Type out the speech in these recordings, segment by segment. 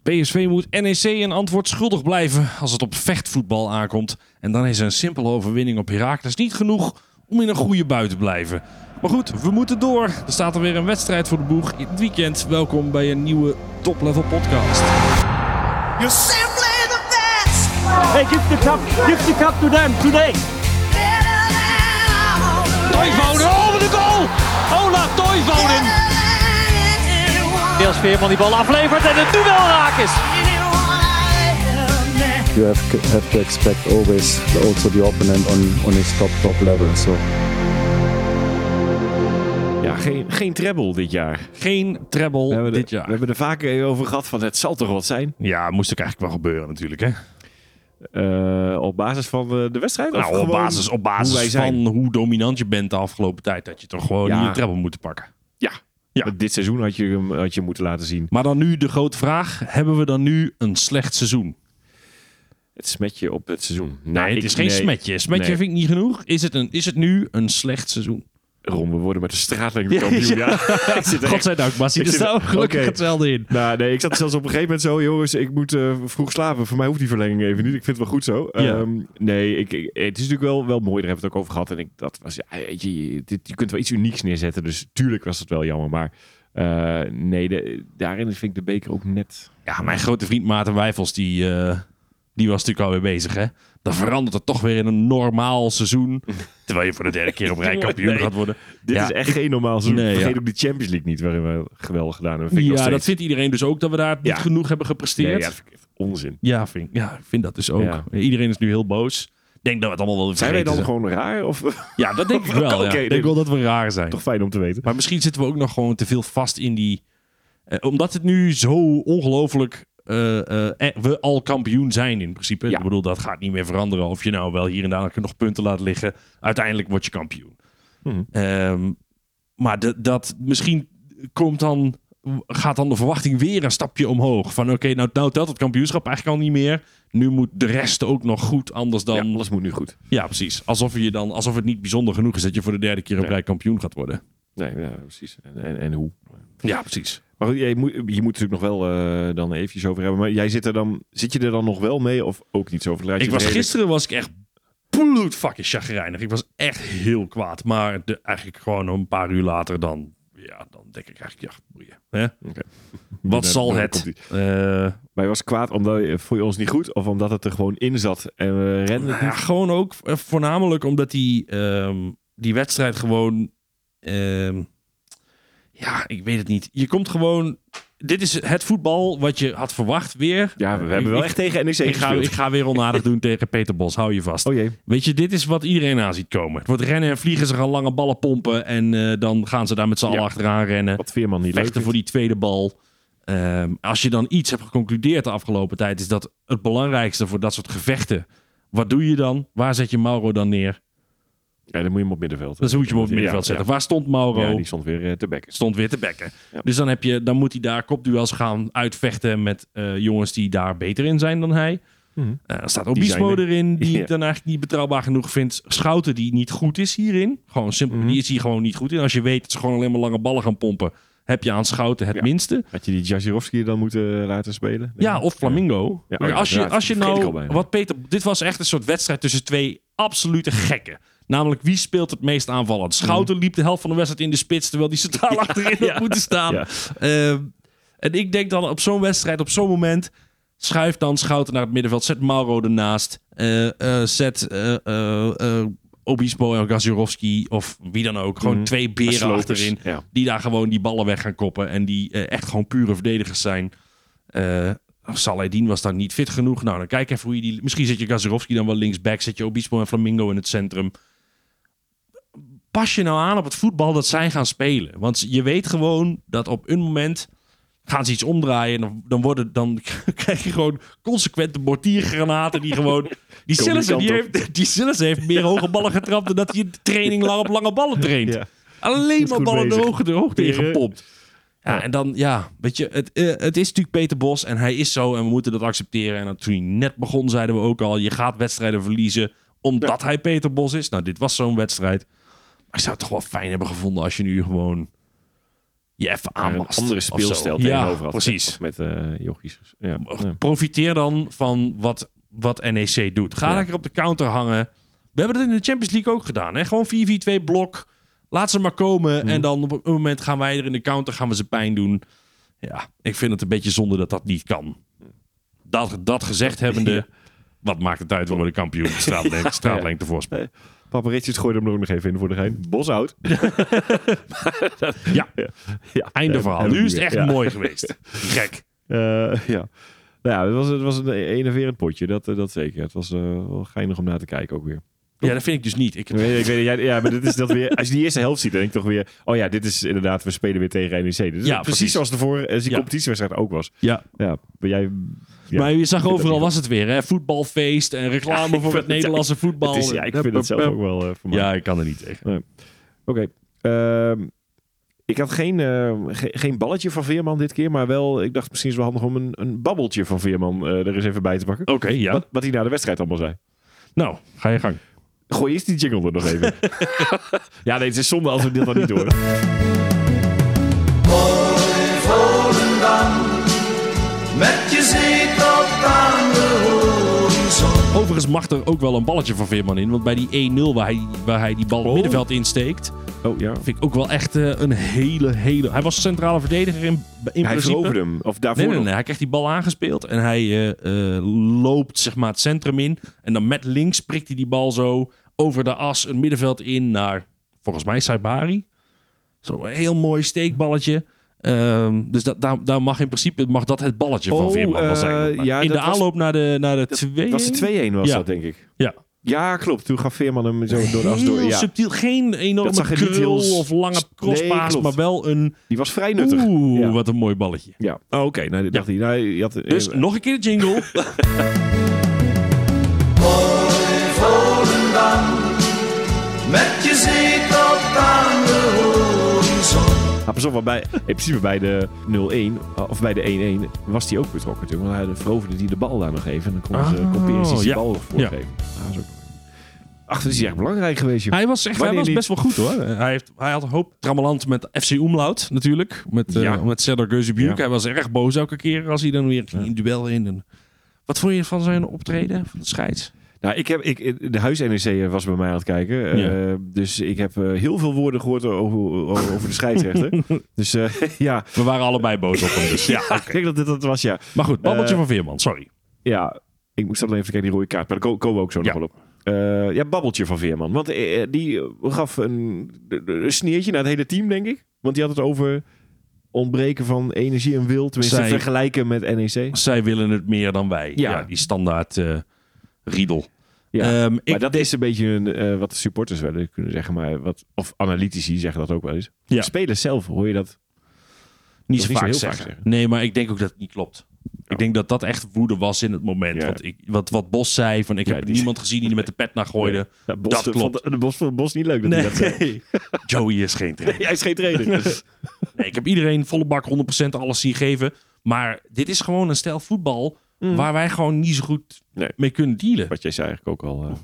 PSV moet NEC een antwoord schuldig blijven als het op vechtvoetbal aankomt. En dan is een simpele overwinning op Heracles niet genoeg om in een goede bui te blijven. Maar goed, we moeten door. Er staat er weer een wedstrijd voor de boeg in het weekend. Welkom bij een nieuwe Top Level podcast. You're simply the best. Hey, give the cup to them today. Toivonen over de goal! Ola Toivonen! Niels Veerman die bal aflevert en het duel raak is. You have to expect always also the opponent on his top level. So. Ja, geen treble dit jaar. Geen treble dit jaar. We hebben er vaker over gehad van het zal toch wat zijn. Ja, moest ook eigenlijk wel gebeuren natuurlijk, hè? Op basis van de wedstrijd? Nou, op basis van hoe dominant je bent de afgelopen tijd. Dat je toch gewoon niet een treble moet pakken. Ja. Dit seizoen had je moeten laten zien. Maar dan nu de grote vraag. Hebben we dan nu een slecht seizoen? Het smetje op het seizoen. Nee, het is geen smetje. Smetje vind ik niet genoeg. Is het nu een slecht seizoen? Ron, we worden met de straatlengte kampioen. Ja. Godzijdank, Massie. Er staat gelukkig hetzelfde in. Nou, nee, ik zat zelfs op een gegeven moment zo... Jongens, ik moet vroeg slapen. Voor mij hoeft die verlenging even niet. Ik vind het wel goed zo. Ja. Het is natuurlijk wel mooi. Daar hebben we het ook over gehad. En je kunt wel iets unieks neerzetten. Dus tuurlijk was het wel jammer. Maar daarin vind ik de beker ook net... Ja, mijn grote vriend Maarten Wijfels, die was natuurlijk alweer bezig, hè? Dan verandert het toch weer in een normaal seizoen. Terwijl je voor de derde keer op rij kampioen gaat worden. Dit is echt geen normaal seizoen. Nee, Vergeet ook de Champions League niet, waarin we geweldig gedaan hebben. Dat vindt iedereen dus ook, dat we daar niet genoeg hebben gepresteerd. Nee, dat vind ik echt onzin. Ik vind dat dus ook. Ja. Iedereen is nu heel boos. Ik denk dat we het allemaal wel zijn wij dan zijn. gewoon raar? Of? Ja, dat denk ik wel. Ik denk wel dat we raar zijn. Toch fijn om te weten. Maar misschien zitten we ook nog gewoon te veel vast in die... omdat het nu zo ongelooflijk... we al kampioen zijn in principe. Ja. Ik bedoel, dat gaat niet meer veranderen. Of je nou wel hier en daar nog punten laat liggen. Uiteindelijk word je kampioen. Maar misschien gaat dan de verwachting weer een stapje omhoog. Van oké, nou telt het kampioenschap eigenlijk al niet meer. Nu moet de rest ook nog goed. Anders dan... Ja, alles moet nu goed. Ja, precies. Alsof het niet bijzonder genoeg is dat je voor de derde keer op rij kampioen gaat worden. Nee, ja, precies. En hoe? Ja, precies. Maar goed, je moet natuurlijk nog wel dan eventjes over hebben. Maar zit je er dan nog wel mee of ook niet zo over? Gisteren was ik echt bloedfucking chagrijnig. Ik was echt heel kwaad. Maar eigenlijk gewoon een paar uur later dan denk ik eigenlijk, boeien. Hè? Okay. Wat zal het? Maar je was kwaad omdat vond je ons niet goed? Of omdat het er gewoon in zat en we renden het niet? Gewoon ook voornamelijk omdat die wedstrijd gewoon... ik weet het niet. Je komt gewoon... Dit is het voetbal wat je had verwacht weer. Ja, we hebben wel echt tegen NEC gespeeld. Ik ga weer onaardig doen tegen Peter Bos. Hou je vast. Oh jee. Weet je, dit is wat iedereen aan ziet komen. Het wordt rennen en vliegen. Ze gaan lange ballen pompen. En dan gaan ze daar met z'n allen achteraan rennen. Wat Veerman niet vechten leuk voor die tweede bal. Als je dan iets hebt geconcludeerd de afgelopen tijd... is dat het belangrijkste voor dat soort gevechten. Wat doe je dan? Waar zet je Mauro dan neer? Ja, dan moet je hem op middenveld. Dus moet je hem op het middenveld zetten. Waar stond Mauro? Ja, die stond weer te bekken. Ja. Dus dan moet hij daar kopduels gaan uitvechten met jongens die daar beter in zijn dan hij. Er staat Obispo erin, die ik dan eigenlijk niet betrouwbaar genoeg vind. Schouten die niet goed is hierin. Gewoon simpel, die is hier gewoon niet goed in. Als je weet dat ze gewoon alleen maar lange ballen gaan pompen, heb je aan Schouten het minste. Had je die Jazirovski dan moeten laten spelen? Ja, of Flamingo. Ja. Maar als je nou... Dit was echt een soort wedstrijd tussen twee absolute gekken. Namelijk, wie speelt het meest aanvallend? Schouten liep de helft van de wedstrijd in de spits, terwijl die centraal achterin had moeten staan. Ja. En ik denk dan op zo'n wedstrijd, op zo'n moment, schuif dan Schouten naar het middenveld, zet Mauro ernaast, zet Obispo en Gazirovski of wie dan ook. Gewoon twee beren achterin, die daar gewoon die ballen weg gaan koppen en die echt gewoon pure verdedigers zijn. Saladin was daar niet fit genoeg. Nou, dan kijk even hoe je die... Misschien zet je Gazirovski dan wel linksback, zet je Obispo en Flamingo in het centrum. Pas je nou aan op het voetbal dat zij gaan spelen. Want je weet gewoon dat op een moment gaan ze iets omdraaien. En dan krijg je gewoon consequente mortiergranaten die gewoon... Die Sillissen heeft meer hoge ballen getrapt dan dat hij in de training lang op lange ballen traint. Ja. Alleen maar ballen de hoogte ingepompt. Ja, en dan, weet je, het is natuurlijk Peter Bos en hij is zo en we moeten dat accepteren. En toen hij net begon, zeiden we ook al, je gaat wedstrijden verliezen omdat hij Peter Bos is. Nou, dit was zo'n wedstrijd. Maar ik zou het toch wel fijn hebben gevonden als je nu gewoon je even Een aanpast. andere speelstijl tegenover had. Precies. Of met jochies. Ja. Profiteer dan van wat NEC doet. Ga lekker op de counter hangen. We hebben het in de Champions League ook gedaan. Hè? Gewoon 4-4-2 blok. Laat ze maar komen. En dan op een moment gaan wij er in de counter, gaan we ze pijn doen. Ja, ik vind het een beetje zonde dat dat niet kan. Dat gezegd hebbende, wat maakt het uit waar we de kampioen straatlengte voorspel. Paparitjes gooide hem er ook nog even in voor de gein. Boshout. Einde verhaal. Nu is het echt mooi geweest. Gek. Ja. Nou ja, het was een enerverend potje. Dat zeker. Het was wel geinig om naar te kijken ook weer. Ja, dat vind ik dus niet. Ik weet, maar dit is dat weer. Als je die eerste helft ziet, dan denk ik toch weer. Oh ja, dit is inderdaad. We spelen weer tegen NEC. Dit is precies zoals die competitiewedstrijd ook was. Ja. Maar jij. Ja, maar je zag overal was het weer, hè? Voetbalfeest en reclame voor het Nederlandse voetbal. Ik vind het zelf ook wel voor mij. Ja, ik kan er niet tegen. Nee. Oké. Ik had geen balletje van Veerman dit keer, maar wel, ik dacht misschien is het wel handig om een babbeltje van Veerman er eens even bij te pakken. Oké, ja. Wat hij na de wedstrijd allemaal zei. Nou, ga je gang. Gooi eerst die jingle er nog even. Ja, nee, het is zonde als we dit dan niet horen. Met je zee tot aan de horizon. Overigens mag er ook wel een balletje van Veerman in. Want bij die 1-0 waar hij die bal het middenveld insteekt. Oh ja. Vind ik ook wel echt een hele... Hij was centrale verdediger in hij principe. veroverde hem. Of daarvoor Nee. Hij krijgt die bal aangespeeld. En hij loopt zeg maar het centrum in. En dan met links prikt hij die bal zo over de as een middenveld in naar volgens mij Saibari. Zo'n heel mooi steekballetje. Dus daar mag in principe dat het balletje van Veerman wel zijn. In de aanloop naar de 2-1. Dat was de 2-1 was dat, denk ik. Ja. Ja, klopt. Toen gaf Veerman hem zo door de as door. Heel Ja. subtiel. Geen enorme krul of lange crosspaas, klopt. maar wel een... Die was vrij nuttig. Wat een mooi balletje. Ja. Oh, oké. Nou, dat dacht hij. Nou, je had, Dus nog een keer de jingle. Volendam, met je zee tot aan de horizon. Pas op, in principe bij de 0-1 of bij de 1-1 was hij ook betrokken natuurlijk. Want hij veroverde die de bal daar nog even. En dan kon Perisic die bal voorgeven. Ja. Ach, dat is echt belangrijk geweest. Joh. Hij was best wel goed hoor. Hij had een hoop trammeland met FC Umlaut natuurlijk. Met Serdar Gözübük. Hij was erg boos elke keer als hij dan weer in duel in. En wat vond je van zijn optreden van de scheids? Nou, de huis-NEC was bij mij aan het kijken. Dus ik heb heel veel woorden gehoord over de scheidsrechter. Dus ja. We waren allebei boos op hem. Dus ja, ik denk dat dit dat was, ja. Maar goed, babbeltje van Veerman, sorry. Ja, ik moest alleen even kijken die rode kaart. Maar daar komen we ook zo nog wel op. Babbeltje van Veerman. Want die gaf een sneertje naar het hele team, denk ik. Want die had het over ontbreken van energie en wil. Tenminste, vergelijken met NEC. Zij willen het meer dan wij. Ja die standaard riedel. Ja, maar dat is een beetje wat de supporters wel kunnen zeggen. Maar of analytici zeggen dat ook wel eens. Ja. De spelers zelf hoor je dat niet zo vaak zeggen. Nee, maar ik denk ook dat het niet klopt. Ik denk dat dat echt woede was in het moment. Ja. Wat Bos zei, van ik heb niemand gezien die er met de pet naar gooide. Ja, dat klopt. Vond Bos niet leuk dat hij dat zei. Joey is geen trainer. Hij is geen trainer. Nee, ik heb iedereen volle bak 100% alles zien geven. Maar dit is gewoon een stijl voetbal waar wij gewoon niet zo goed mee kunnen dealen. Wat jij zei eigenlijk ook al.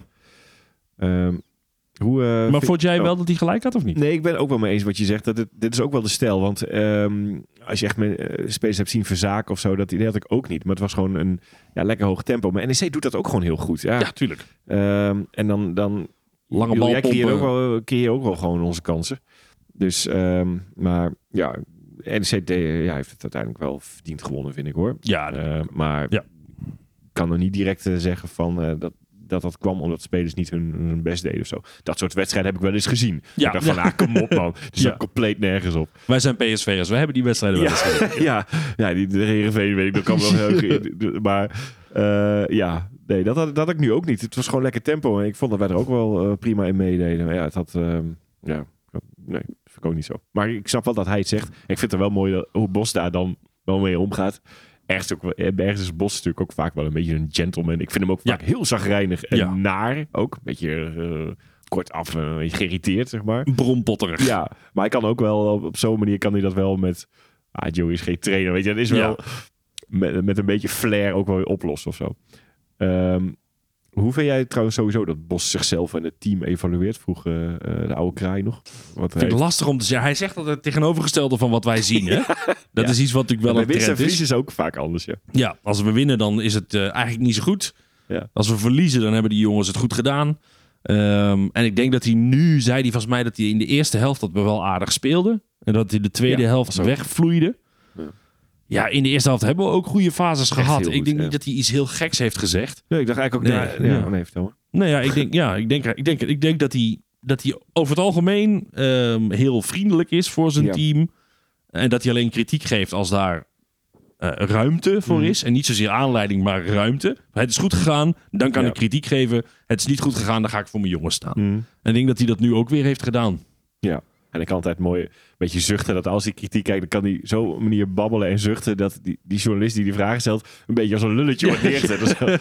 Maar vond jij wel dat hij gelijk had of niet? Nee, ik ben ook wel mee eens wat je zegt. Dit is ook wel de stijl. Want als je echt spelers hebt zien verzaken of zo, dat had ik ook niet. Maar het was gewoon een lekker hoog tempo. Maar NEC doet dat ook gewoon heel goed. Ja, tuurlijk. En dan lange bal creëer je ook wel gewoon onze kansen. Dus, maar ja, NEC heeft het uiteindelijk wel verdiend gewonnen, vind ik hoor. Ja. Maar ik kan er niet direct zeggen van dat kwam omdat spelers niet hun best deden of zo. Dat soort wedstrijden heb ik wel eens gezien. Ik dacht van, kom op man. Het is ook compleet nergens op. Wij zijn PSV'ers. We hebben die wedstrijden wel eens gezien. Ja, die de Heerenveen weet ik, dat kan wel heel maar nee, dat had ik nu ook niet. Het was gewoon lekker tempo en ik vond dat wij er ook wel prima in meededen. Maar ja, het had... nee, dat vind ik ook niet zo. Maar ik snap wel dat hij het zegt. Ik vind het wel mooi hoe Bos daar dan wel mee omgaat. Ergens is Bos natuurlijk ook vaak wel een beetje een gentleman. Ik vind hem ook vaak heel zagrijnig en naar. Ook een beetje kortaf, geïrriteerd, zeg maar. Brompotterig. Ja, maar hij kan ook wel, op zo'n manier kan hij dat wel met... Joey is geen trainer, weet je. Dat is wel met een beetje flair ook wel weer oplossen of zo. Hoe vind jij trouwens sowieso dat Bos zichzelf en het team evalueert? Vroeg de oude kraai nog. Wat Vind ik lastig om te zeggen. Hij zegt dat het tegenovergestelde van wat wij zien. Hè? Dat is iets wat natuurlijk wel een winst en trend verlies is. is ook vaak anders, ja. Ja, als we winnen dan is het eigenlijk niet zo goed. Ja. Als we verliezen dan hebben die jongens het goed gedaan. En ik denk dat hij nu, zei hij volgens mij dat hij in de eerste helft dat we wel aardig speelden. En dat hij de tweede helft wegvloeide. Ja, in de eerste helft hebben we ook goede fases gehad. heel Ik denk goed, niet dat hij iets heel geks heeft gezegd. Nee, ik dacht eigenlijk ook... Nee, vertel maar. Nou ja, ik denk dat hij over het algemeen heel vriendelijk is voor zijn team. En dat hij alleen kritiek geeft als daar ruimte voor is. En niet zozeer aanleiding, maar ruimte. Het is goed gegaan, dan kan ik kritiek geven. Het is niet goed gegaan, dan ga ik voor mijn jongens staan. En ik denk dat hij dat nu ook weer heeft gedaan. Ja. En ik kan altijd mooi een beetje zuchten dat als hij kritiek kijkt, dan kan hij zo op een manier babbelen en zuchten dat die journalist die vragen stelt een beetje als een lulletje wordt neergezet.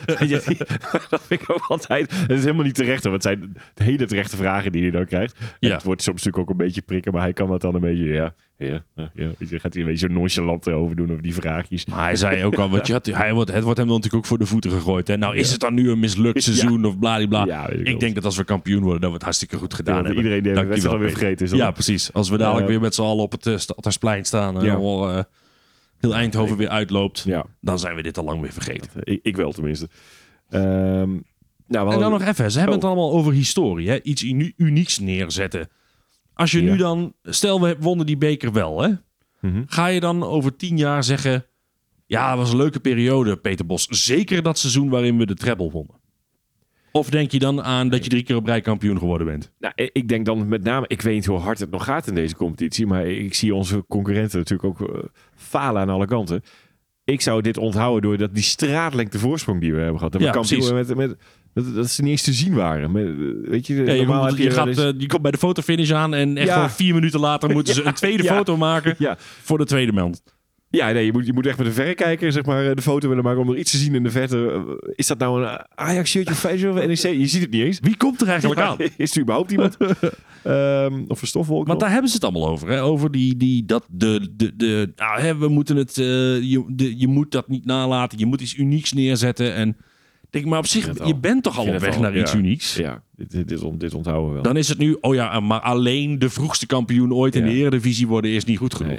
Dat vind ik ook altijd. Het is helemaal niet terecht, want het zijn hele terechte vragen die hij dan krijgt. Ja. Het wordt soms natuurlijk ook een beetje prikken, maar hij kan dat dan een beetje, ja. Gaat hij een beetje zo nonchalant erover doen over die vraagjes. Maar hij zei ook al, het wordt hem dan natuurlijk ook voor de voeten gegooid. Hè? Nou, is het dan nu een mislukt seizoen of bladibla? Ja, ik denk dat als we kampioen worden, dat we het hartstikke goed gedaan hebben. Iedereen die het wel weer vergeten is. Ja, precies. Als we dadelijk weer met z'n allen op het Stadhuisplein staan en heel Eindhoven weer uitloopt, dan zijn we dit al lang weer vergeten. Ik wel tenminste. En dan nog even, ze hebben het allemaal over historie. Hè? Iets unieks neerzetten. Als je nu dan... Stel, we wonnen die beker wel, hè? Ga je dan over 10 jaar zeggen... Ja, het was een leuke periode, Peter Bos. Zeker dat seizoen waarin we de treble wonnen. Of denk je dan aan dat je 3 keer op rij kampioen geworden bent? Nou, ik denk dan met name... Ik weet niet hoe hard het nog gaat in deze competitie. Maar ik zie onze concurrenten natuurlijk ook falen aan alle kanten. Ik zou dit onthouden door die straatlengte voorsprong die we hebben gehad. We kampioen dat ze niet eens te zien waren. Weet je, je komt bij de fotofinish aan en echt gewoon 4 minuten later moeten ze een tweede foto maken voor de tweede maand. Ja, nee, je moet echt met een verrekijker zeg maar, de foto willen maken om er iets te zien in de verte. Is dat nou een Ajax-shirtje of NEC? Je ziet het niet eens. Wie komt er eigenlijk aan? Is er überhaupt iemand? Of een stofwolk? Want daar hebben ze het allemaal over. Hè? Over we moeten het... je moet dat niet nalaten. Je moet iets unieks neerzetten en... Denk maar op zich, je bent toch al op weg naar iets unieks? Ja, dit onthouden we wel. Dan is het nu, maar alleen de vroegste kampioen ooit in de Eredivisie worden is niet goed genoeg.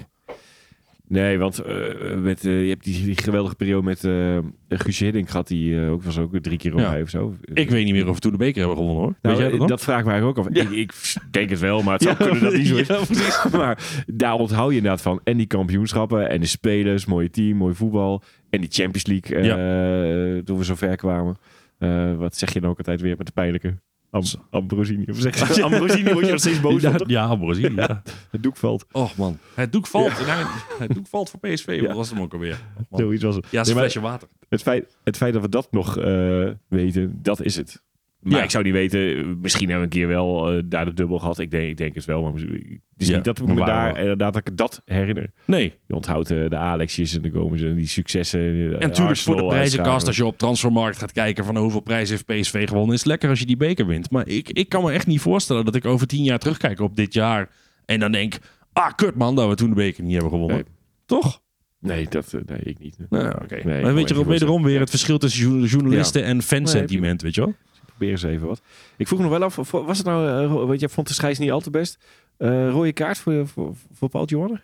Nee, want je hebt die geweldige periode met Guusje Hiddink gehad, die was ook 3 keer op rij of zo. Ik weet niet meer of we toen de beker hebben gewonnen, hoor. Nou, weet jij dat vraag ik me eigenlijk ook af. Ja. Ik denk het wel, maar het zou kunnen dat niet zo is. Maar daar onthoud je inderdaad van. En die kampioenschappen en de spelers, mooie team, mooi voetbal. En die Champions League, toen we zo ver kwamen. Wat zeg je dan ook altijd weer met de pijnlijke? Ambrosini. Of zeg je Ambrosini, word je nog steeds boos op? Ja, Ambrosini. Ja. Het doek valt. Och man, het doek valt. Het doek valt voor PSV. Wat was hem ook alweer? Zoiets was het. Ja, een flesje water. Het feit dat we dat nog weten, dat is het. Maar ik zou niet weten, misschien hebben we een keer wel daar de dubbel gehad. Ik denk het wel, maar het is niet dat we me daar inderdaad dat ik dat herinner. Nee. Je onthoudt de Alexjes en de Gomez en die successen. En natuurlijk voor de prijzenkast, als je op Transfermarkt gaat kijken van hoeveel prijzen heeft PSV gewonnen, is het lekker als je die beker wint. Maar ik kan me echt niet voorstellen dat ik over 10 jaar terugkijk op dit jaar en dan denk, kut man, dat we toen de beker niet hebben gewonnen. Nee. Toch? Nee, ik niet. Nou, okay. Nee, maar weet je wederom weer het verschil tussen journalisten en fansentiment, weet je wel? Probeer eens even wat. Ik vroeg nog wel af, was het nou, weet je, vond de scheids niet al te best? Rode kaart voor Paul Johanner?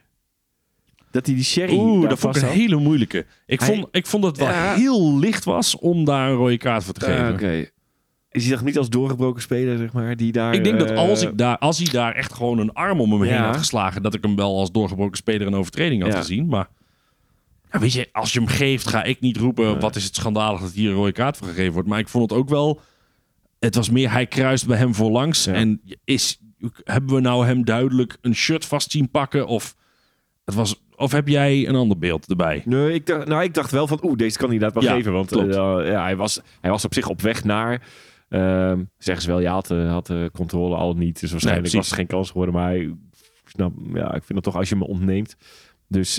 Dat hij die sherry dat vond ik een hele moeilijke. Ik vond dat het wel heel licht was om daar een rode kaart voor te geven. Oké. Is hij toch niet als doorgebroken speler, zeg maar, die daar... Ik denk dat als hij daar echt gewoon een arm om hem heen had geslagen, dat ik hem wel als doorgebroken speler een overtreding had gezien. Maar weet je, als je hem geeft, ga ik niet roepen, wat is het schandalig dat hier een rode kaart voor gegeven wordt. Maar ik vond het ook wel... Het was meer, hij kruist bij hem voorlangs. Ja. En hebben we nou hem duidelijk een shirt vast zien pakken? Of heb jij een ander beeld erbij? Nee, ik dacht wel van, deze kan hij inderdaad wel geven. Want hij was op zich op weg naar... zeggen ze wel, had de controle al niet. Dus waarschijnlijk was het geen kans geworden. Maar ik vind het toch als je me ontneemt. Dus...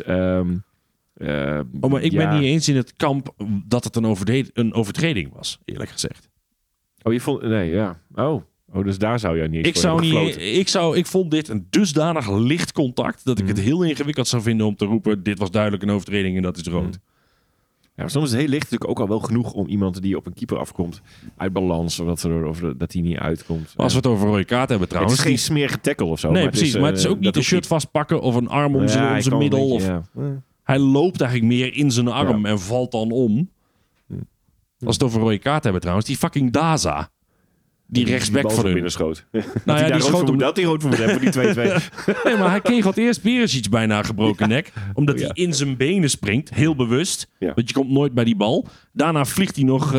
maar ik ben niet eens in het kamp dat het een overtreding was, eerlijk gezegd. Je vond... Nee, ja. Dus daar zou je niet eens ik vond dit een dusdanig licht contact dat ik het heel ingewikkeld zou vinden om te roepen, dit was duidelijk een overtreding en dat is rood. Ja, soms is het heel licht natuurlijk ook al wel genoeg om iemand die op een keeper afkomt uit balans, of dat hij niet uitkomt. Als we het over rode kaart hebben trouwens. Het is geen smerige tackle of zo. Nee, precies. Maar het is ook niet een shirt vastpakken of een arm om zijn middel. Hij loopt eigenlijk meer in zijn arm en valt dan om. Als we het over rode kaart hebben trouwens. Die fucking Daza. Die rechtsback van hun. binnenschoot. Nou ja, die schoot hem. Dat hij rood voor moet hebben voor die 2-2. Nee, maar hij kreeg het eerst Perisic bijna gebroken nek. Omdat hij in zijn benen springt. Heel bewust. Ja. Want je komt nooit bij die bal. Daarna vliegt hij nog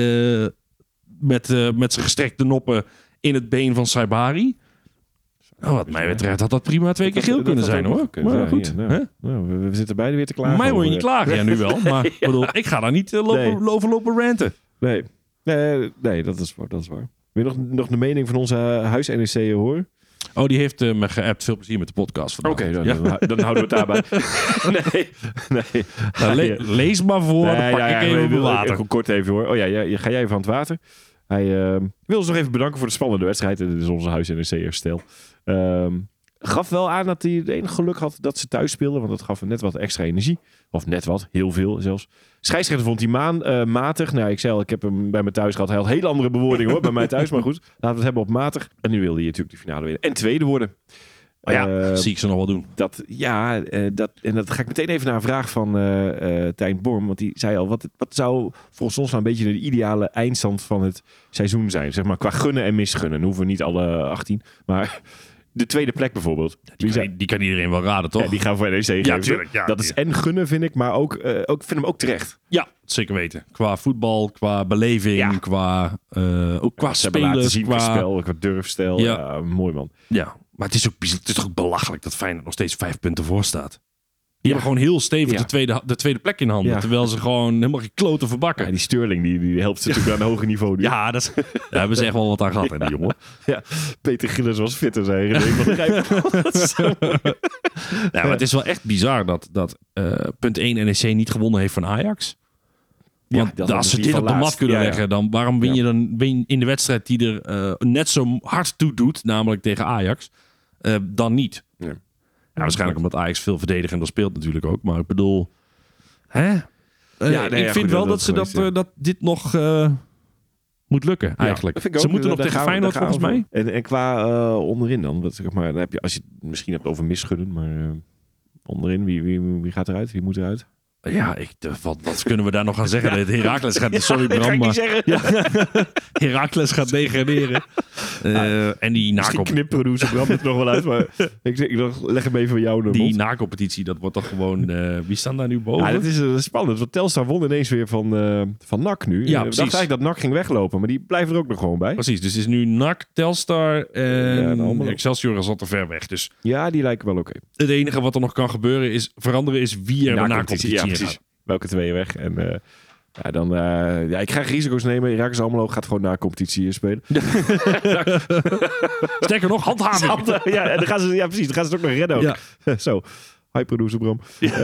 met zijn gestrekte noppen in het been van Saibari. Wat mij betreft had dat prima 2 keer geel kunnen zijn, hoor. Maar goed. We zitten beide weer te klagen. Mij hoor je niet klagen. Ja, nu wel. Maar bedoel, ik ga daar niet lopen ranten. Nee, dat is waar. Wil je nog de mening van onze huis-NEC horen? Oh, die heeft me geappt. Veel plezier met de podcast. Oké, dan houden we het daarbij. nee. Nou, lees maar voor, dan pak ik even mijn water. Kort even hoor. Oh ja, ga jij even aan het water? Hij wil ons nog even bedanken voor de spannende wedstrijd. Dit is onze huis-NEC-herstel. Gaf wel aan dat hij het enige geluk had dat ze thuis speelden. Want dat gaf hem net wat extra energie. Of net wat, heel veel zelfs. Scheidsrechter vond hij matig. Nou, ik zei al, ik heb hem bij me thuis gehad. Hij had hele andere bewoordingen hoor, bij mij thuis. Maar goed, laten we het hebben op matig. En nu wilde hij natuurlijk de finale winnen. En tweede worden. Zie ik ze nog wel doen. Dat ga ik meteen even naar een vraag van Tijn Borm. Want die zei al, wat zou volgens ons nou een beetje de ideale eindstand van het seizoen zijn? Zeg maar qua gunnen en misgunnen. Dan hoeven we niet alle 18. Maar de tweede plek bijvoorbeeld. Die kan iedereen wel raden, toch? Ja, die gaan voor NEC geven. Ja, tuurlijk. Ja, dat is en gunnen, vind ik. Maar ook vind hem ook terecht. Ja, zeker weten. Qua voetbal, qua beleving, qua spelers. Qua spel, qua durfstijl. Ja, mooi man. Ja, maar het is toch ook belachelijk dat Feyenoord nog steeds 5 punten voor staat. Die hebben gewoon heel stevig de tweede plek in handen. Ja. Terwijl ze gewoon helemaal geen kloten verbakken. Ja, die Sterling die helpt ze natuurlijk aan een hoger niveau. Nu. Ja, daar hebben ze echt wel wat aan gehad, hè, die jongen. Ja, Peter Gillis was fitter, zei maar het is wel echt bizar dat punt 1 NEC niet gewonnen heeft van Ajax. Want als ze dit op de mat kunnen leggen, dan waarom win je dan in de wedstrijd die er net zo hard toe doet, namelijk tegen Ajax, dan niet? Ja. Ja, waarschijnlijk omdat Ajax veel verdedigender speelt natuurlijk ook. Maar ik bedoel... ik vind wel dat dit nog moet lukken, eigenlijk. Ze moeten nog tegen Feyenoord, volgens mij. En qua onderin dan? Zeg maar, dan heb je, als je het misschien hebt over misgunnen, maar onderin, wie gaat eruit? Wie moet eruit? Ja, wat kunnen we daar nog aan zeggen? Herakles gaat... Sorry Bram, maar... Herakles gaat degraderen. En die misschien knipproducer Bram het nog wel uit, maar ik leg hem even van jou. Die na-competitie, dat wordt toch gewoon... wie staan daar nu boven? Ja, dat is spannend, want Telstar won ineens weer van NAC nu. Ja, ik dacht eigenlijk dat NAC ging weglopen, maar die blijven er ook nog gewoon bij. Precies, dus het is nu NAC, Telstar en Excelsior zat er ver weg. Dus ja, die lijken wel oké. Het enige wat er nog kan veranderen is wie er de na-competitie gaat. Welke twee weg. En ik ga risico's nemen. Heracles Almelo gaat gewoon na competitie spelen. Sterker nog, handhaving. En dan gaan ze, precies. Dan gaan ze het ook nog redden. Ook. Ja. Zo, high producer Bram.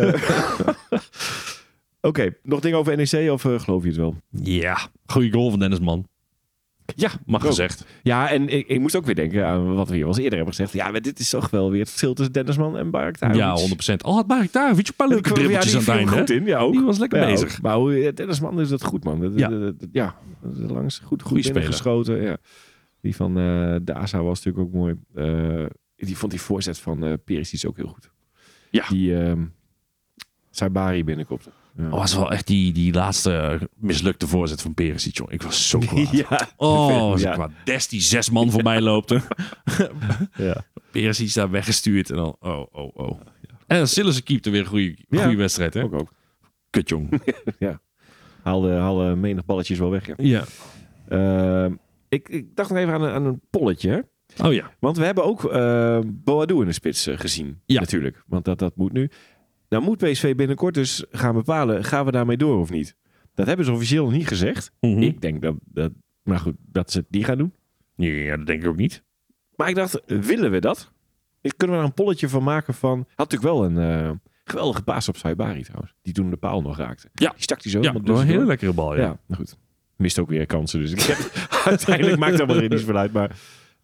Oké, nog dingen over NEC of geloof je het wel? Ja, goede goal van Dennis Man. Ja, mag gezegd. Ja, en ik moest ook weer denken aan wat we hier al eerder hebben gezegd. Ja, maar dit is toch wel weer het verschil tussen Dennisman en Barektarovic. Ja, 100%. Al had Barektarovic een paar leuke dribbeltjes aan het einde. Goed in, ja, ook. Die was lekker bezig. Maar Dennisman is dat goed, man. Langs goed geschoten. Ja. Die van Daza was natuurlijk ook mooi. Die vond die voorzet van Perisic ook heel goed. Ja. Die Saibari binnenkopte. Ja. Was wel echt die laatste mislukte voorzet van Perisic, joh. Ik was zo kwaad. Kwaad. Des die 6 man voorbij loopte. Perisic daar weggestuurd en dan oh. Ja. En Sillissen keepte weer een goede wedstrijd, hè? Ook. Kut, jong. Ja. Haalde menig balletjes wel weg, ja. Ik dacht nog even aan een polletje, hè? Oh ja. Want we hebben ook Boadu in de spits gezien, natuurlijk. Want dat moet nu. Nou moet PSV binnenkort dus gaan bepalen, gaan we daarmee door of niet? Dat hebben ze officieel nog niet gezegd. Mm-hmm. Ik denk dat ze die gaan doen. Ja, dat denk ik ook niet. Maar ik dacht, willen we dat? Kunnen we daar een polletje van maken van... Had natuurlijk wel een geweldige paas op Saibari trouwens. Die toen de paal nog raakte. Ja. Die stak die zo. Ja, dat was een hele lekkere bal. Ja, nou goed. Mist ook weer kansen. Dus uiteindelijk maakt dat wel niet zoveel uit. Maar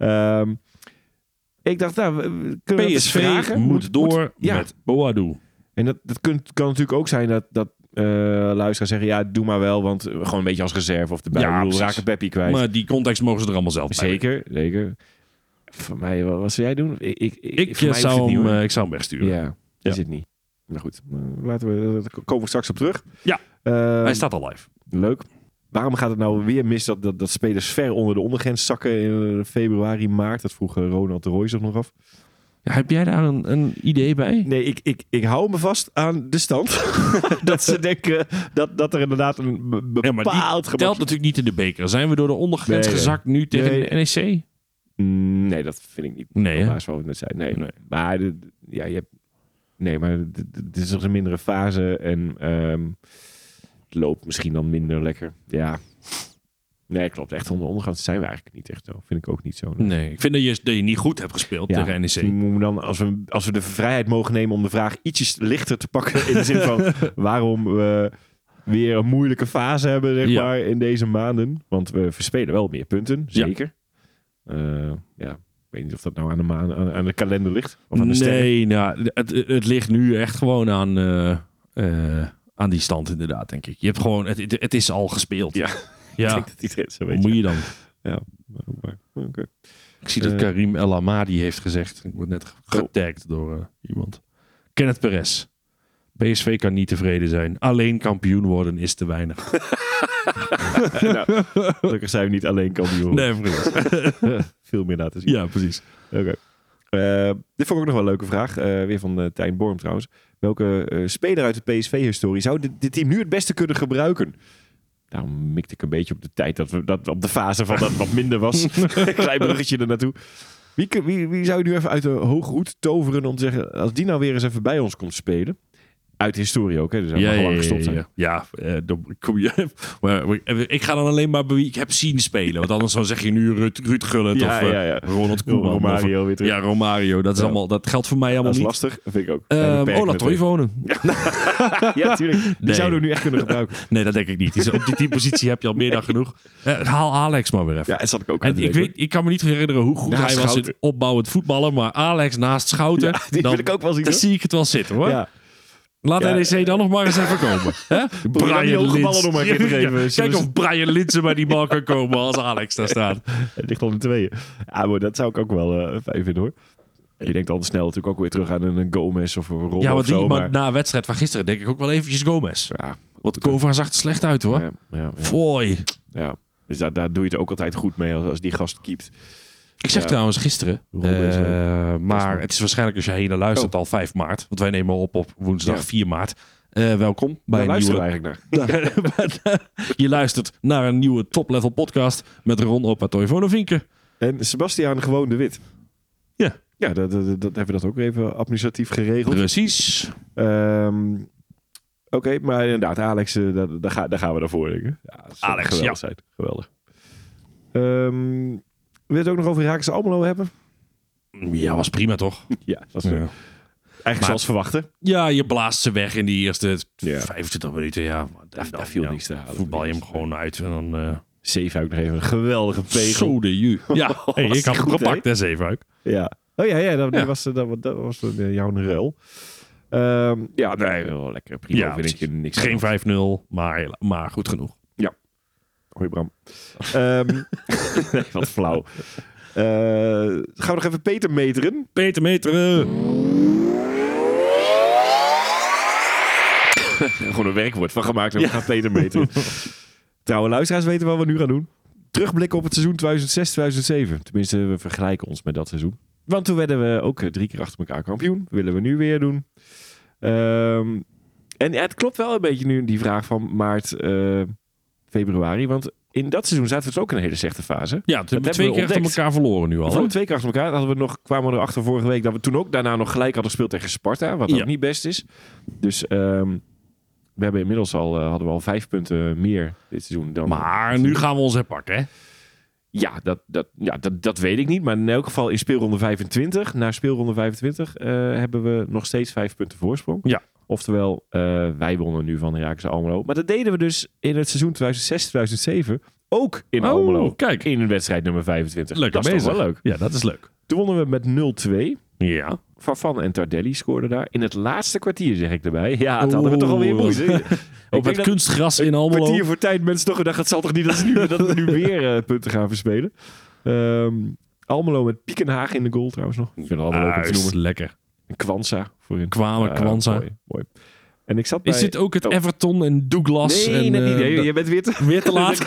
ik dacht, PSV moet door met Boadu. En dat kan natuurlijk ook zijn dat luisteraars zeggen... Ja, doe maar wel, want gewoon een beetje als reserve of erbij. Ja, We raken Peppy kwijt. Maar die context mogen ze er allemaal zelf bij. Zeker. Voor mij, wat zou jij doen? Ik zou hem wegsturen. Ja, is het niet. Maar goed, daar komen we straks op terug. Ja, hij staat al live. Leuk. Waarom gaat het nou weer mis dat spelers ver onder de ondergrens zakken in februari, maart? Dat vroeg Ronald de Rooij zich nog af. Ja, heb jij daar een idee bij? Nee, ik hou me vast aan de stand. Dat ze denken dat er inderdaad een bepaald... maar die telt natuurlijk niet in de beker. Zijn we door de ondergrens gezakt nu tegen de NEC? Nee, dat vind ik niet. Nee, hè? Zoals we net zei. Nee. Maar je hebt... Nee, maar het is nog een mindere fase en het loopt misschien dan minder lekker. Ja. Nee, klopt. Echt onder ondergang zijn we eigenlijk niet echt zo. Vind ik ook niet zo. Nee, ik vind dat je niet goed hebt gespeeld tegen NEC. Dan, als we de vrijheid mogen nemen om de vraag ietsjes lichter te pakken in de zin van waarom we weer een moeilijke fase hebben, zeg maar, in deze maanden. Want we verspelen wel meer punten, zeker. Ik weet niet of dat nou aan de kalender ligt. Of aan de sterren. Nee, nou, het ligt nu echt gewoon aan die stand inderdaad, denk ik. Je hebt gewoon, het is al gespeeld. Ja. Ik denk dat iedereen zo weet. Wat moet je dan? Ja, okay. Ik zie dat Karim El Amadi heeft gezegd. Ik word net getagd door iemand. Kenneth Perez. PSV kan niet tevreden zijn. Alleen kampioen worden is te weinig. Nou, gelukkig zijn we niet alleen kampioen. Nee, precies. Veel meer laten zien. Ja, precies. Oké. Dit vond ik ook nog wel een leuke vraag. Weer van Tijn Borm trouwens. Welke speler uit de PSV-historie zou dit team nu het beste kunnen gebruiken? Daarom mikte ik een beetje op de tijd dat op de fase van dat wat minder was. Klein bruggetje er naartoe. Wie zou je nu even uit de hoge hoed toveren om te zeggen, als die nou weer eens even bij ons komt spelen? Uit de historie ook, hè? Dus mag lang gestopt zijn. Ik ga dan alleen maar bij wie ik heb zien spelen. Want anders dan zeg je nu Ruud Gullit of Ronald Koeman. Romario weer terug. Ja, Romario. Dat is allemaal, dat geldt voor mij allemaal dat is niet. lastig, vind ik ook. Ola Toivonen. Ja, tuurlijk. Die zouden we nu echt kunnen gebruiken. Nee, dat denk ik niet. Op die teampositie heb je al meer dan genoeg. Haal Alex maar weer even. Ja, dat zat ik ook ik kan me niet herinneren hoe goed hij was in opbouwend voetballen. Maar Alex naast Schouten, die wil ik ook wel zien. Dan zie ik het wel zitten, hoor. Ja. Laat NEC dan nog maar eens even komen. Hè? Brian Lins. Kijk of Brian Linsen bij die bal kan komen als Alex daar staat. Het ligt al in tweeën. Ja, maar dat zou ik ook wel fijn vinden, hoor. Je denkt al snel natuurlijk ook weer terug aan een Gomez of een Ron. Ja, of zo, maar na een wedstrijd van gisteren denk ik ook wel eventjes Gomez. Ja, want Kovar zag er slecht uit, hoor. Fooi. Ja, dus daar doe je het ook altijd goed mee als die gast keept. Ik zeg trouwens gisteren, maar het is waarschijnlijk als je heen luistert al 5 maart. Want wij nemen op woensdag 4 maart. Welkom bij een nieuwe... eigenlijk naar. Je luistert naar een nieuwe Top Level podcast met Ron Opa Toivonen-Vinken. En Sebastiaan Gewoon de Wit. Ja. Ja, dat hebben we dat ook even administratief geregeld. Precies. Oké, maar inderdaad, Alex, daar gaan we daarvoor, denk ik. Ja, Alex, geweldig. Wil je het ook nog over Heracles Almelo hebben? Ja, was prima toch? Ja, was eigenlijk zoals verwachten. Ja, je blaast ze weg in die eerste 25 minuten. Ja, daar viel niks te halen. Voetbal je hem gewoon uit en dan... Zeefuik nog even een geweldige pegel. Zo de ju. Ja, ik had hem gepakt, hè, Zeefuik. Ja. Oh ja, dat was jouw ruil. Ja, nee, wel lekker. Prima, ja, vind ik niks. Geen 5-0, maar goed genoeg. Ja. Hoi Bram. Nee, wat flauw. Gaan we nog even Peter meteren? Peter meteren! Gewoon een werkwoord van gemaakt en we gaan Peter meteren. Trouwe luisteraars weten wat we nu gaan doen. Terugblikken op het seizoen 2006-2007. Tenminste, we vergelijken ons met dat seizoen. Want toen werden we ook 3 keer achter elkaar kampioen. Willen we nu weer doen. En het klopt wel een beetje nu die vraag van maart, februari. Want in dat seizoen zaten we dus ook in een hele slechte fase. Ja, toen hebben we 2 keer achter elkaar verloren nu al. We 2 keer achter elkaar. Kwamen we erachter vorige week dat we toen ook daarna nog gelijk hadden gespeeld tegen Sparta. Wat ook niet best is. Dus we hebben inmiddels hadden we al 5 punten meer dit seizoen. Dan maar nu gaan we ons herpakken, hè? Ja, dat weet ik niet. Maar in elk geval in speelronde 25, na speelronde 25, hebben we nog steeds 5 punten voorsprong. Ja. Oftewel, wij wonnen nu van Heracles Almelo. Maar dat deden we dus in het seizoen 2006-2007 ook in Almelo. Kijk. In een wedstrijd nummer 25. Lekker dat is bezig. toch wel leuk. Ja, dat is leuk. Toen wonnen we met 0-2. Ja. Van en Tardelli scoorden daar. In het laatste kwartier, zeg ik erbij. Ja, het hadden we toch alweer moeite. Op het kunstgras in Almelo. Een kwartier voor tijd mensen toch gedacht, het zal toch niet dat we nu weer punten gaan verspelen. Almelo met Piekenhagen in de goal trouwens nog. Ik vind het allemaal leuk om te noemen. Lekker. En Kwanza voorin. Kwanza. Mooi. En ik zat bij... Is dit ook het Everton en Douglas? Nee, net niet. Je bent weer te laat.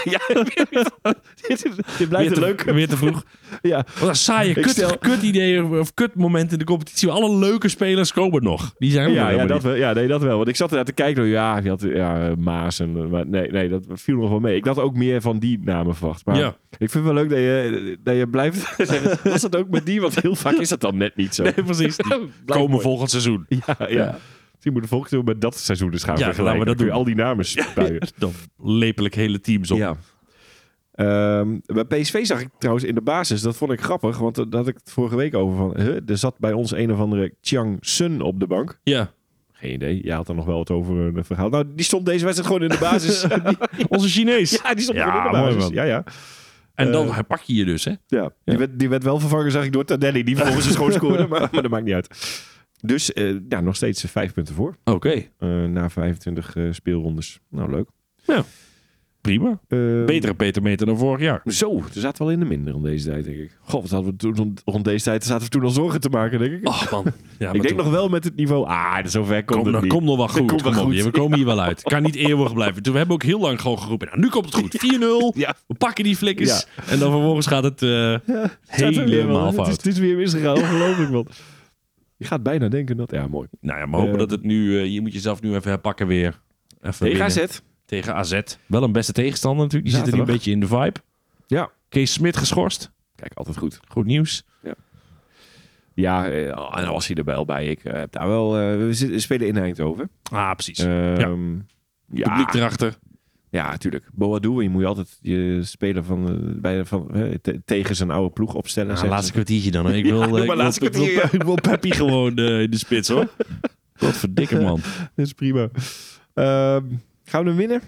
Je blijft leuk. Weer te vroeg. Ja. Wat een saaie kut ideeën of kut momenten in de competitie. Alle leuke spelers komen nog. Die zijn dat wel. Want ik zat ernaar te kijken. Ja, je had Maas. Maar nee, dat viel nog wel mee. Ik had ook meer van die namen verwacht. Maar ik vind het wel leuk dat je blijft zeggen. Was dat ook met die? Want heel vaak is dat dan net niet zo. Nee, precies. Komen volgend seizoen. Ja. Die moeten volgend seizoen met dat seizoen dus gaan vergelijken. Maar dat doe je al die namen spuien. Dan lepel ik hele teams op. Ja. Bij PSV zag ik trouwens in de basis, dat vond ik grappig, want daar had ik het vorige week over van, er zat bij ons een of andere Chiang Sun op de bank. Ja. Geen idee, jij had er nog wel wat over een verhaal. Nou, die stond deze wedstrijd gewoon in de basis. Onze Chinees. Ja, die stond gewoon in de basis. Mooi, ja. En dan pak je dus, hè? Ja. Die werd wel vervangen, zag ik, door Tardelli, die vervolgens dus gewoon scoorde, maar dat maakt niet uit. Dus nog steeds 5 punten voor. Oké. Na 25 speelrondes. Nou, leuk. Ja. Prima. Betere Petermeter dan vorig jaar. Zo, er zaten wel in de minder rond deze tijd, denk ik. God, wat hadden we toen rond deze tijd? Zaten we toen al zorgen te maken, denk ik. Oh man. Ja, ik denk nog wel met het niveau. Zover komt het niet. Komt nog wel goed. We komen hier wel uit. Kan niet eeuwig blijven. We hebben ook heel lang gewoon geroepen. Nou, nu komt het goed. 4-0. Ja. We pakken die flikkers. Ja. En dan vervolgens gaat het helemaal fout. Het is weer misgegaan. Ongelooflijk, man. Je gaat bijna denken dat... Ja, mooi. Nou ja, maar hopen dat het nu... je moet jezelf nu even herpakken weer. Tegen AZ. Tegen AZ. Wel een beste tegenstander natuurlijk. Die zitten nu een beetje in de vibe. Ja. Kees Smit geschorst. Kijk, altijd goed. Goed nieuws. Ja, en als hij erbij al bij. Ik heb daar wel... we spelen in Eindhoven. Precies. Publiek erachter. Ja, natuurlijk. Boadu, je moet je altijd je speler tegen zijn oude ploeg opstellen. Laatste kwartiertje dan. Ik wil Peppy gewoon in de spits, hoor. Wat verdikke man. Dat is prima. Gaan we hem winnen?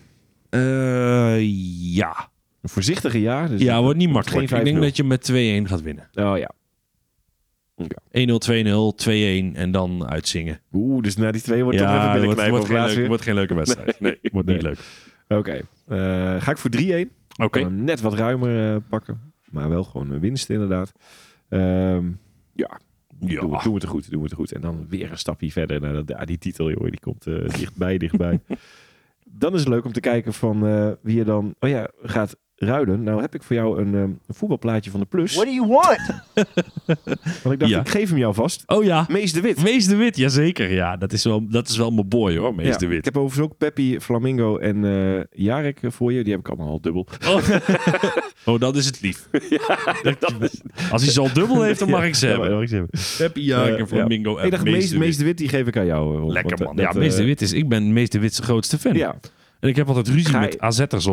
Ja. Een voorzichtige jaar. Dus wordt niet makkelijk. Ik denk dat je met 2-1 gaat winnen. Oh ja. 1-0, 2-0, 2-1 en dan uitzingen. Dus na die 2 wordt het toch even binnenknijpen. Wordt geen leuke wedstrijd. Nee, wordt niet leuk. Oké. Ga ik voor 3-1. Oké. Net wat ruimer pakken. Maar wel gewoon een winst inderdaad. Doen we het goed. En dan weer een stapje verder naar die titel, joh. Die komt dichtbij. Dan is het leuk om te kijken van wie je dan gaat ruilen. Nou heb ik voor jou een voetbalplaatje van de Plus. What do you want? Want ik dacht, ik geef hem jou vast. Oh ja. Mees de Wit. Mees de Wit, jazeker. Ja, dat is wel mijn boy, hoor. Mees de Wit. Ik heb overigens ook Peppi, Flamingo en Jarek voor je. Die heb ik allemaal al dubbel. Oh, dat is het lief. Als hij ze al dubbel heeft, dan mag ik ze hebben. Peppi, Jarek en Flamingo en ik dacht, Mees de Wit, die geef ik aan jou. Lekker, man. Mees de Wit ik ben Mees de Wit's grootste fan. Ja. En ik heb altijd ruzie met AZ'ers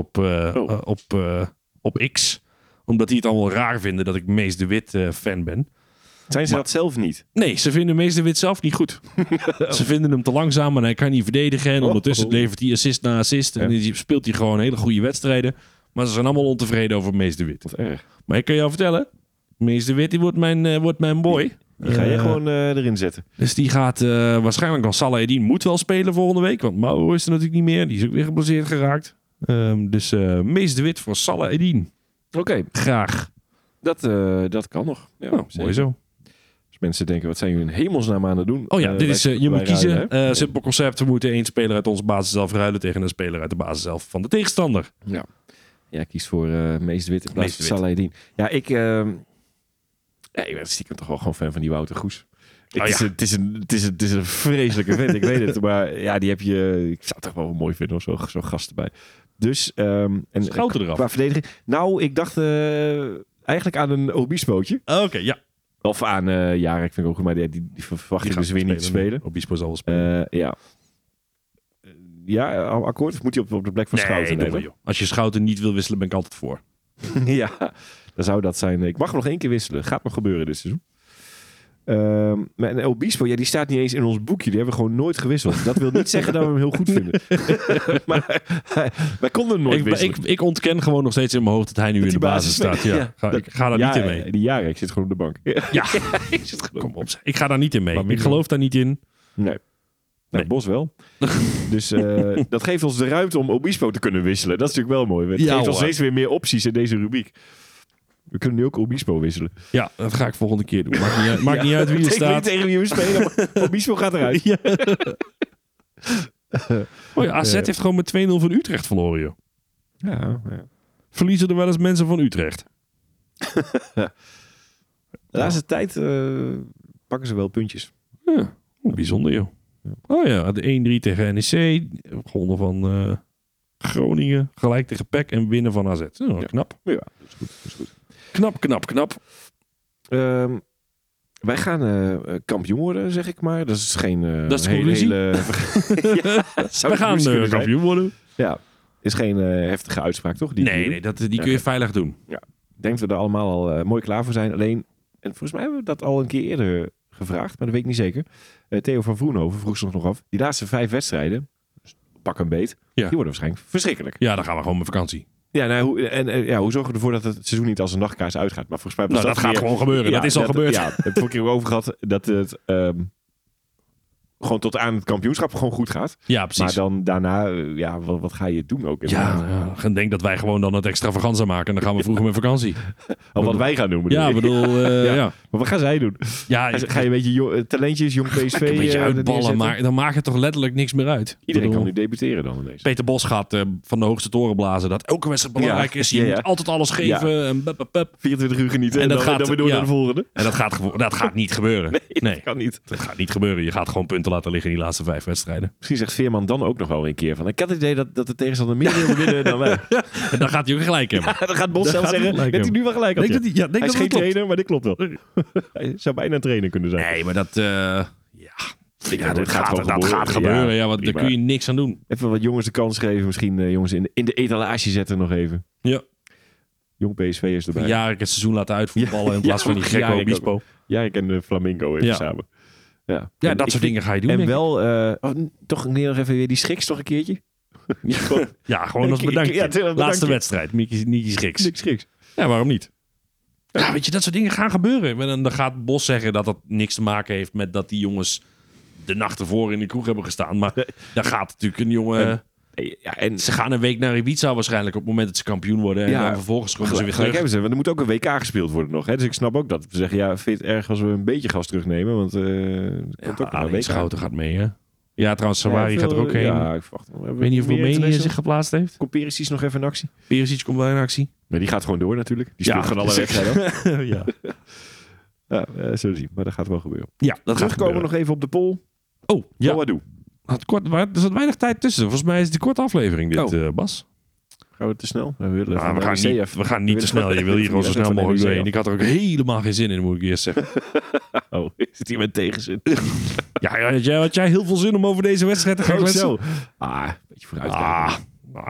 op X. Omdat die het allemaal raar vinden dat ik Mees de Wit fan ben. Zijn ze dat zelf niet? Nee, ze vinden Mees de Wit zelf niet goed. Ze vinden hem te langzaam en hij kan niet verdedigen. En ondertussen levert hij assist na assist. En dan speelt hij gewoon hele goede wedstrijden. Maar ze zijn allemaal ontevreden over Mees de Wit. Wat erg. Maar ik kan jou vertellen, Mees de Wit die wordt mijn boy. Die ga je gewoon erin zetten. Dus die gaat waarschijnlijk al Salah Eddin moet wel spelen volgende week. Want Mauro is er natuurlijk niet meer. Die is ook weer geblesseerd geraakt. Dus Mees de Wit voor Salah Eddin. Oké. Graag. Dat kan nog. Ja, mooi zo. Als mensen denken, wat zijn jullie in hemelsnaam aan het doen? Oh ja, dit is, je moet kiezen. Simpel concept. We moeten 1 speler uit onze basis zelf ruilen tegen een speler uit de basis zelf van de tegenstander. Ja, kies voor Mees de Wit in plaats van Salah Eddin. Ja, ik ben stiekem toch wel gewoon fan van die Wouter Goes. Het is een vreselijke vent, ik weet het. Maar ja, die heb je... Ik zou het toch wel mooi vinden, zo'n gast erbij. Dus... Schouten eraf. Qua verdediging... Nou, ik dacht eigenlijk aan een Obispootje. Oké, ja. Of aan Jarek, vind ik ook goed. Maar die verwacht ik dus weer niet te spelen. Obispo zal wel spelen. Ja, akkoord? Of moet hij op de plek van Schouten nemen? Als je Schouten niet wil wisselen, ben ik altijd voor. Ja, dan zou dat zijn. Ik mag nog 1 keer wisselen. Gaat nog gebeuren dit seizoen. En Obispo, die staat niet eens in ons boekje. Die hebben we gewoon nooit gewisseld. Dat wil niet zeggen dat we hem heel goed vinden. Maar wij konden hem nooit wisselen. Ik ontken gewoon nog steeds in mijn hoofd dat hij nu in de basis staat. Ja. Ik ga daar niet in mee. Die Jarek zit gewoon op de bank. Ja, kom op. Ik ga daar niet in mee. Ik geloof daar niet in. Nee. Bos wel. Dus dat geeft ons de ruimte om Obispo te kunnen wisselen. Dat is natuurlijk wel mooi. Het geeft ons steeds weer meer opties in deze rubriek. We kunnen nu ook Obispo wisselen. Ja, dat ga ik volgende keer doen. Maakt niet uit wie er staat. Ik weet tegen wie we spelen, maar Obispo gaat eruit. Ja. AZ heeft gewoon met 2-0 van Utrecht verloren, joh. Ja. Verliezen er wel eens mensen van Utrecht? De laatste tijd pakken ze wel puntjes. Ja, bijzonder, joh. Oh ja, de 1-3 tegen NEC. Gewonnen van Groningen. Gelijk tegen PEC en winnen van AZ. Knap. Ja, dat is goed. Knap. Wij gaan kampioen worden, zeg ik maar. Dat is geen dat is hele we gaan kampioen worden. Ja, is geen heftige uitspraak, toch? Nee, die kun je veilig doen. Ja. Ik denk dat we er allemaal al mooi klaar voor zijn. Alleen, en volgens mij hebben we dat al een keer eerder gevraagd, maar dat weet ik niet zeker. Theo van Vroenhoven vroeg zich nog af. Die laatste 5 wedstrijden, pak een beet, die worden waarschijnlijk verschrikkelijk. Ja, dan gaan we gewoon met vakantie. Ja, hoe zorgen we ervoor dat het seizoen niet als een nachtkaars uitgaat? Maar volgens mij dat gaat gewoon gebeuren. Ja, dat is al gebeurd. Ja, heb ik vorige keer ook over gehad dat het gewoon tot aan het kampioenschap gewoon goed gaat. Ja, precies. Maar dan daarna, wat ga je doen ook? Ik denk dat wij gewoon dan het extravaganza maken en dan gaan we vroeger met vakantie. Wat wij gaan doen. Ja, Maar wat gaan zij doen? Ja, ga je een beetje talentjes, jong PSV... een beetje uitballen, maar dan maakt het toch letterlijk niks meer uit. Iedereen kan nu debuteren dan ineens. Peter Bos gaat van de hoogste toren blazen dat elke wedstrijd belangrijk is. Je moet altijd alles geven. Ja. En 24 uur genieten en dan weer door naar de volgende. En dat gaat niet gebeuren. Nee, dat kan niet. Dat gaat niet gebeuren. Je gaat gewoon punten laten liggen in die laatste 5 wedstrijden. Misschien zegt Veerman dan ook nog wel een keer van... Ik had het idee dat de tegenstander meer wil winnen dan wij. En dan gaat hij ook gelijk hebben. Ja, dan gaat Bos zelf zeggen dat hij nu wel gelijk had. Hij is geen trainer, maar dit klopt wel. Hij zou bijna een trainer kunnen zijn. Nee, maar dat... dat gaat gebeuren. Ja, daar kun je niks aan doen. Even wat jongens de kans geven. Misschien jongens in de etalage zetten nog even. Ja. Jong PSV is erbij. Jarek het seizoen laten uitvoetballen in plaats van die gekke Obispo. Jarek en de Flamingo even samen. Ja, dat soort dingen ga je doen. En wel, toch nog even weer die Schiks toch een keertje? Gewoon als bedankje. Laatste wedstrijd. Niki Schiks. Ja, waarom niet? Ja, weet je, dat soort dingen gaan gebeuren. En dan gaat Bos zeggen dat dat niks te maken heeft met dat die jongens de nacht ervoor in de kroeg hebben gestaan. Maar daar gaat natuurlijk een jongen... En ze gaan een week naar Ibiza waarschijnlijk op het moment dat ze kampioen worden. En dan vervolgens komen ze weer terug. Hebben ze, want er moet ook een WK gespeeld worden nog. Hè? Dus ik snap ook dat ze zeggen, vind je het erg als we een beetje gas terugnemen? Want alleen Schouten gaat mee, hè? Ja, trouwens, Sawari gaat er ook heen. Ja, ik verwacht. Weet niet of Roemenië zich geplaatst heeft. Komt Perisic nog even in actie? Perisic komt wel in actie. Maar die gaat gewoon door natuurlijk. Die speelt gewoon alle wedstrijden. Zullen we zien. Maar dat gaat wel gebeuren. Ja, dat gaat gebeuren. Komen we nog even op de poll. Oh, ja. Wat doe? Er zat weinig tijd tussen. Volgens mij is het een korte aflevering dit, Bas. Gaan we te snel? We gaan niet te snel. Je wil hier gewoon zo snel mogelijk doorheen. Ik had er ook helemaal geen zin in, moet ik eerst zeggen. Zit hier met tegenzin? Had jij heel veel zin om over deze wedstrijd te gaan kletsen? Een beetje vooruitkijken.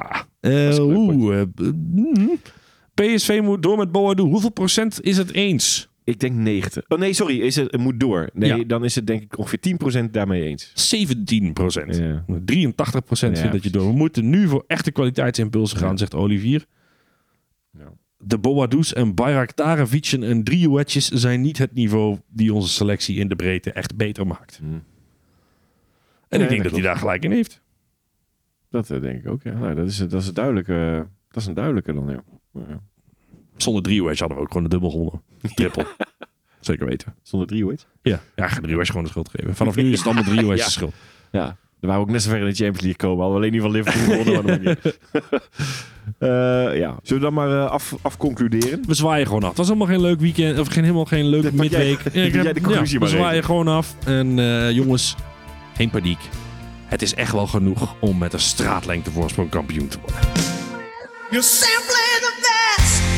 PSV moet door met Boadu. Hoeveel procent is het eens? Ik denk 90. Oh nee, sorry. Het moet door. Nee, dan is het denk ik ongeveer 10% daarmee eens. 17%. Ja. 83% vindt dat je door. We moeten nu voor echte kwaliteitsimpulsen gaan, zegt Olivier. Ja. De Boadus en Bayraktarovicen en Drioetjes zijn niet het niveau die onze selectie in de breedte echt beter maakt. En ik denk dat hij daar gelijk in heeft. Dat denk ik ook, ja. Nou, dat is een duidelijke dan, ja. Zonder Drioetjes hadden we ook gewoon de dubbel gewonnen. Triple. Zeker weten. Zonder Drioetjes? Ja, Drioetjes gewoon de schuld geven. Vanaf nu is het allemaal Drioetjes schuld. Ja, dan waren we ook net zo ver in de Champions League komen. Hadden we alleen niet van Liverpool gewonnen. Zullen we dan maar afconcluderen? We zwaaien gewoon af. Het was helemaal geen leuk weekend. Of helemaal geen leuk midweek. Jij de conclusie maar we zwaaien gewoon af. En jongens, geen paniek. Het is echt wel genoeg om met een straatlengte voorsprong kampioen te worden. You're simply the best.